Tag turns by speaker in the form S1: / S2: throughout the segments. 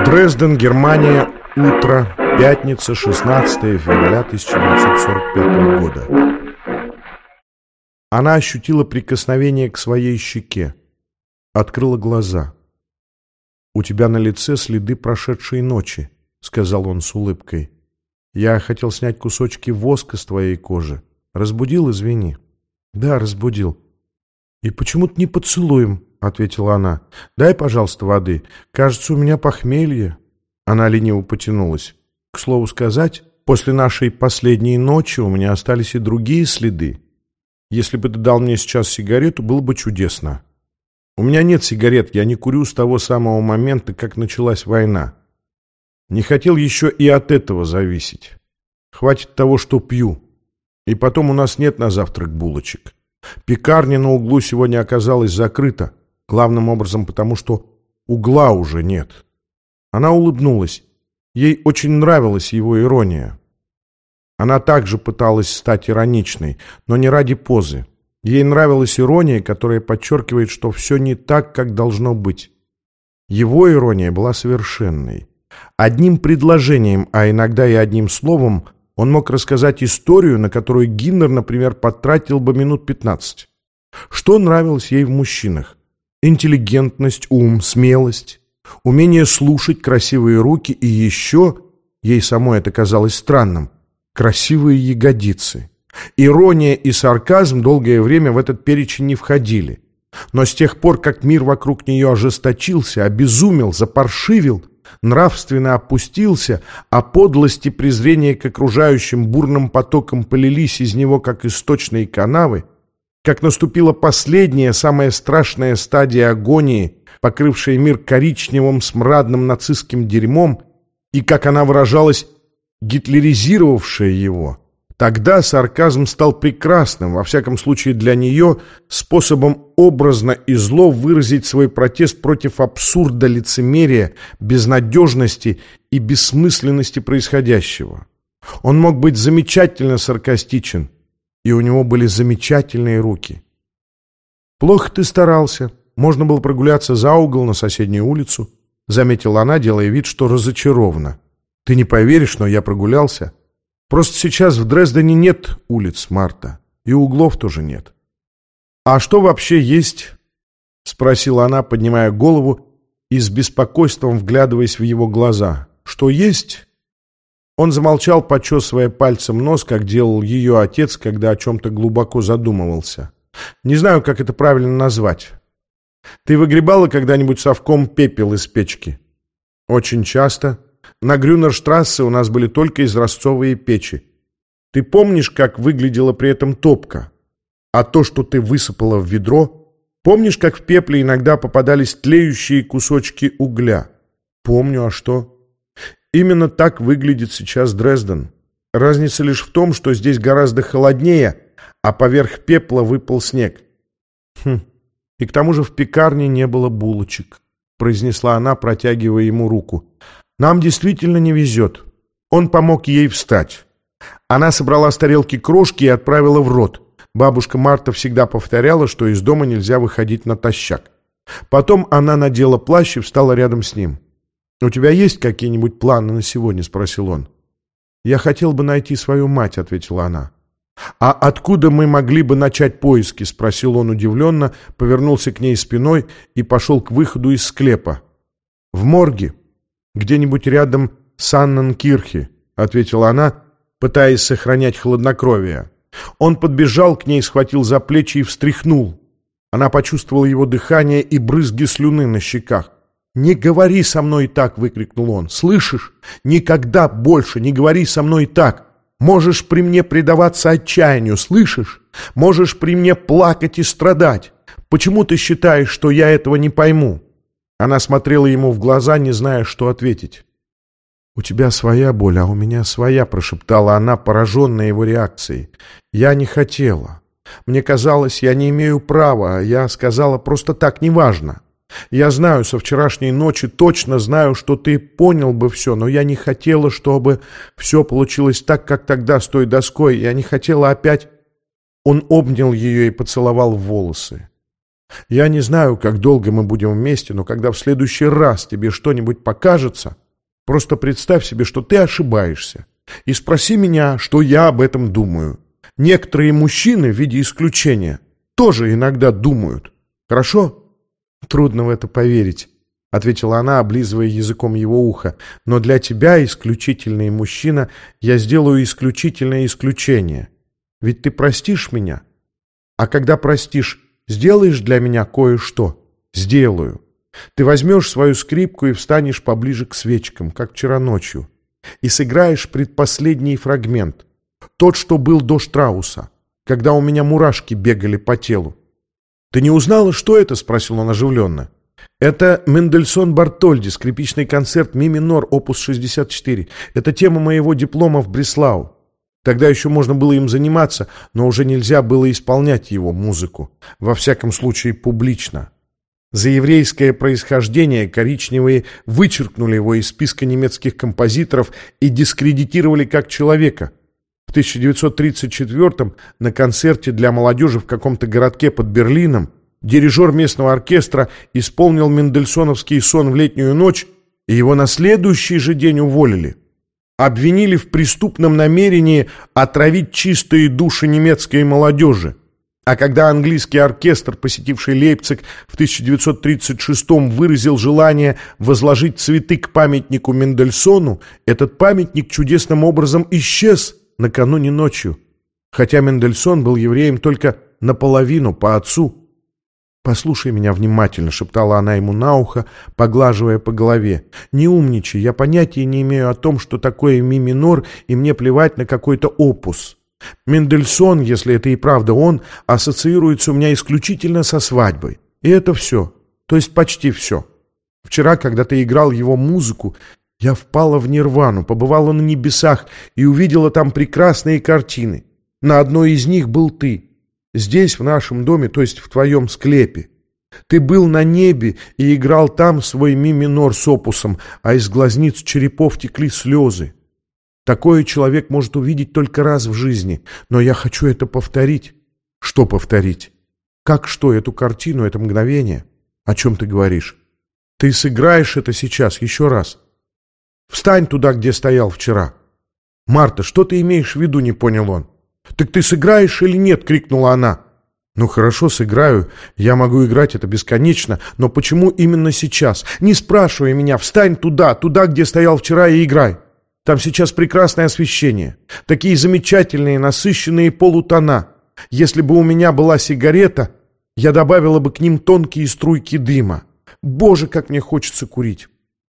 S1: Дрезден, Германия. Утро. Пятница, 16 февраля 1945 года. Она ощутила прикосновение к своей щеке. Открыла глаза. «У тебя на лице следы прошедшей ночи», — сказал он с улыбкой. «Я хотел снять кусочки воска с твоей кожи. Разбудил, извини». «Да, разбудил». «И почему-то не поцелуем», — ответила она. «Дай, пожалуйста, воды. Кажется, у меня похмелье». Она лениво потянулась. «К слову сказать, после нашей последней ночи у меня остались и другие следы. Если бы ты дал мне сейчас сигарету, было бы чудесно. У меня нет сигарет, я не курю с того самого момента, как началась война. Не хотел еще и от этого зависеть. Хватит того, что пью. И потом у нас нет на завтрак булочек. Пекарня на углу сегодня оказалась закрыта, главным образом потому, что угла уже нет». Она улыбнулась. Ей очень нравилась его ирония. Она также пыталась стать ироничной, но не ради позы. Ей нравилась ирония, которая подчеркивает, что все не так, как должно быть. Его ирония была совершенной. Одним предложением, а иногда и одним словом, он мог рассказать историю, на которую Гиннер, например, потратил бы минут 15. Что нравилось ей в мужчинах? Интеллигентность, ум, смелость, умение слушать, красивые руки и еще, ей самой это казалось странным, красивые ягодицы. Ирония и сарказм долгое время в этот перечень не входили. Но с тех пор, как мир вокруг нее ожесточился, обезумел, запаршивил, нравственно опустился, а подлость и презрение к окружающим бурным потоком полились из него, как источные канавы, как наступила последняя, самая страшная стадия агонии, покрывшая мир коричневым смрадным нацистским дерьмом, и, как она выражалась, гитлеризировавшая его, тогда сарказм стал прекрасным, во всяком случае для нее, способом образно и зло выразить свой протест против абсурда, лицемерия, безнадежности и бессмысленности происходящего. Он мог быть замечательно саркастичен, и у него были замечательные руки. «Плохо ты старался. Можно было прогуляться за угол на соседнюю улицу», — заметила она, делая вид, что разочарована. «Ты не поверишь, но я прогулялся. Просто сейчас в Дрездене нет улиц, Марта, и углов тоже нет». «А что вообще есть?» — спросила она, поднимая голову и с беспокойством вглядываясь в его глаза. «Что есть?» Он замолчал, почесывая пальцем нос, как делал ее отец, когда о чем-то глубоко задумывался. «Не знаю, как это правильно назвать. Ты выгребала когда-нибудь совком пепел из печки?» «Очень часто. На Грюнерштрассе у нас были только изразцовые печи. Ты помнишь, как выглядела при этом топка? А то, что ты высыпала в ведро? Помнишь, как в пепле иногда попадались тлеющие кусочки угля?» «Помню, а что?» «Именно так выглядит сейчас Дрезден. Разница лишь в том, что здесь гораздо холоднее, а поверх пепла выпал снег». «И к тому же в пекарне не было булочек», — произнесла она, протягивая ему руку. «Нам действительно не везет». Он помог ей встать. Она собрала с тарелки крошки и отправила в рот. Бабушка Марта всегда повторяла, что из дома нельзя выходить натощак. Потом она надела плащ и встала рядом с ним. «У тебя есть какие-нибудь планы на сегодня?» — спросил он. «Я хотел бы найти свою мать», — ответила она. «А откуда мы могли бы начать поиски?» — спросил он удивленно, повернулся к ней спиной и пошел к выходу из склепа. «В морге, где-нибудь рядом с Анненкирхе», — ответила она, пытаясь сохранять хладнокровие. Он подбежал к ней, схватил за плечи и встряхнул. Она почувствовала его дыхание и брызги слюны на щеках. «Не говори со мной так!» — выкрикнул он. «Слышишь? Никогда больше не говори со мной так! Можешь при мне предаваться отчаянию, слышишь? Можешь при мне плакать и страдать. Почему ты считаешь, что я этого не пойму?» Она смотрела ему в глаза, не зная, что ответить. «У тебя своя боль, а у меня своя», — прошептала она, пораженная его реакцией. «Я не хотела. Мне казалось, я не имею права. Я сказала, просто так, неважно. Я знаю, со вчерашней ночи точно знаю, что ты понял бы все, но я не хотела, чтобы все получилось так, как тогда с той доской. Я не хотела опять...» Он обнял ее и поцеловал в волосы. Я не знаю, как долго мы будем вместе, но когда в следующий раз тебе что-нибудь покажется, просто представь себе, что ты ошибаешься, и спроси меня, что я об этом думаю. Некоторые мужчины, в виде исключения, тоже иногда думают. Хорошо? Трудно в это поверить, — ответила она, облизывая языком его ухо. Но для тебя, исключительный мужчина, я сделаю исключительное исключение. Ведь ты простишь меня? А когда простишь, сделаешь для меня кое-что? Сделаю. Ты возьмешь свою скрипку и встанешь поближе к свечкам, как вчера ночью, и сыграешь предпоследний фрагмент, тот, что был до Штрауса, когда у меня мурашки бегали по телу. «Ты не узнала, что это?» — спросил он оживленно. «Это Мендельсон-Бартольди, скрипичный концерт ми минор, опус 64. Это тема моего диплома в Бреслау. Тогда еще можно было им заниматься, но уже нельзя было исполнять его музыку, во всяком случае публично. За еврейское происхождение коричневые вычеркнули его из списка немецких композиторов и дискредитировали как человека. В 1934-м на концерте для молодежи в каком-то городке под Берлином дирижер местного оркестра исполнил мендельсоновский сон в летнюю ночь, и его на следующий же день уволили. Обвинили в преступном намерении отравить чистые души немецкой молодежи. А когда английский оркестр, посетивший Лейпциг в 1936-м, выразил желание возложить цветы к памятнику Мендельсону, этот памятник чудесным образом исчез накануне ночью, хотя Мендельсон был евреем только наполовину по отцу. «Послушай меня внимательно», — шептала она ему на ухо, поглаживая по голове. «Не умничай, я понятия не имею о том, что такое ми минор, и мне плевать на какой-то опус. Мендельсон, если это и правда он, ассоциируется у меня исключительно со свадьбой. И это все, то есть почти все. Вчера, когда ты играл его музыку, я впала в нирвану, побывала на небесах и увидела там прекрасные картины. На одной из них был ты. Здесь, в нашем доме, то есть в твоем склепе. Ты был на небе и играл там свой ми минор с опусом, а из глазниц черепов текли слезы. Такое человек может увидеть только раз в жизни, но я хочу это повторить». «Что повторить? Как что, эту картину, это мгновение? О чем ты говоришь? Ты сыграешь это сейчас еще раз. Встань туда, где стоял вчера». «Марта, что ты имеешь в виду?» — не понял он. «Так ты сыграешь или нет?» — крикнула она. «Ну хорошо, сыграю. Я могу играть это бесконечно, но почему именно сейчас? Не спрашивай меня. Встань туда, где стоял вчера, и играй. Там сейчас прекрасное освещение. Такие замечательные, насыщенные полутона. Если бы у меня была сигарета, я добавила бы к ним тонкие струйки дыма. Боже, как мне хочется курить».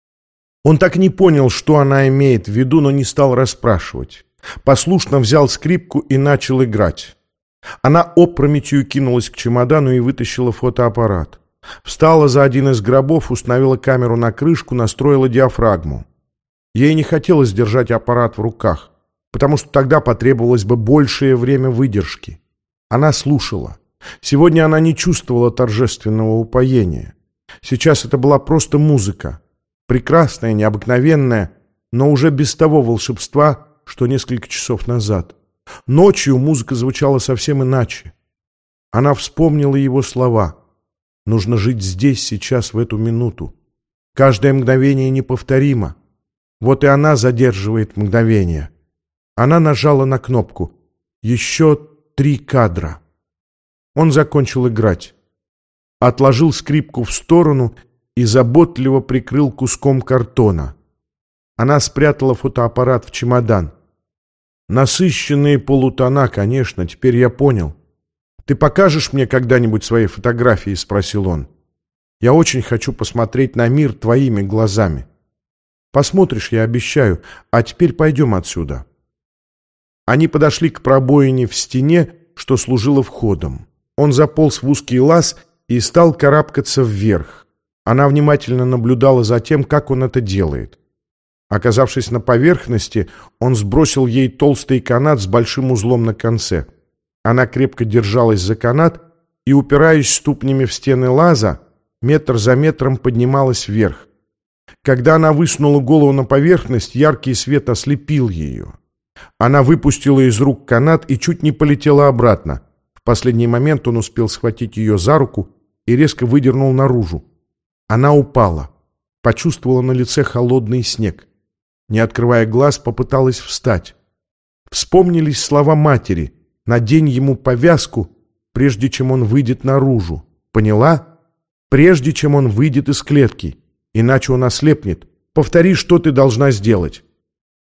S1: Он так и не понял, что она имеет в виду, но не стал расспрашивать. Послушно взял скрипку и начал играть. Она опрометью кинулась к чемодану и вытащила фотоаппарат. Встала за один из гробов, установила камеру на крышку, настроила диафрагму. Ей не хотелось держать аппарат в руках, потому что тогда потребовалось бы большее время выдержки. Она слушала. Сегодня она не чувствовала торжественного упоения. Сейчас это была просто музыка. Прекрасная, необыкновенная, но уже без того волшебства, что несколько часов назад. Ночью музыка звучала совсем иначе. Она вспомнила его слова. Нужно жить здесь, сейчас, в эту минуту. Каждое мгновение неповторимо. Вот и она задерживает мгновение. Она нажала на кнопку. Еще 3 кадра. Он закончил играть. Отложил скрипку в сторону и заботливо прикрыл куском картона. Она спрятала фотоаппарат в чемодан. «Насыщенные полутона, конечно, теперь я понял. Ты покажешь мне когда-нибудь свои фотографии?» — спросил он. «Я очень хочу посмотреть на мир твоими глазами. Посмотришь, я обещаю. А теперь пойдем отсюда». Они подошли к пробоине в стене, что служило входом. Он заполз в узкий лаз и стал карабкаться вверх. Она внимательно наблюдала за тем, как он это делает. Оказавшись на поверхности, он сбросил ей толстый канат с большим узлом на конце. Она крепко держалась за канат и, упираясь ступнями в стены лаза, метр за метром поднималась вверх. Когда она высунула голову на поверхность, яркий свет ослепил ее. Она выпустила из рук канат и чуть не полетела обратно. В последний момент он успел схватить ее за руку и резко выдернул наружу. Она упала. Почувствовала на лице холодный снег. Не открывая глаз, попыталась встать. Вспомнились слова матери: «Надень ему повязку, прежде чем он выйдет наружу». Поняла? Прежде чем он выйдет из клетки. Иначе он ослепнет. Повтори, что ты должна сделать.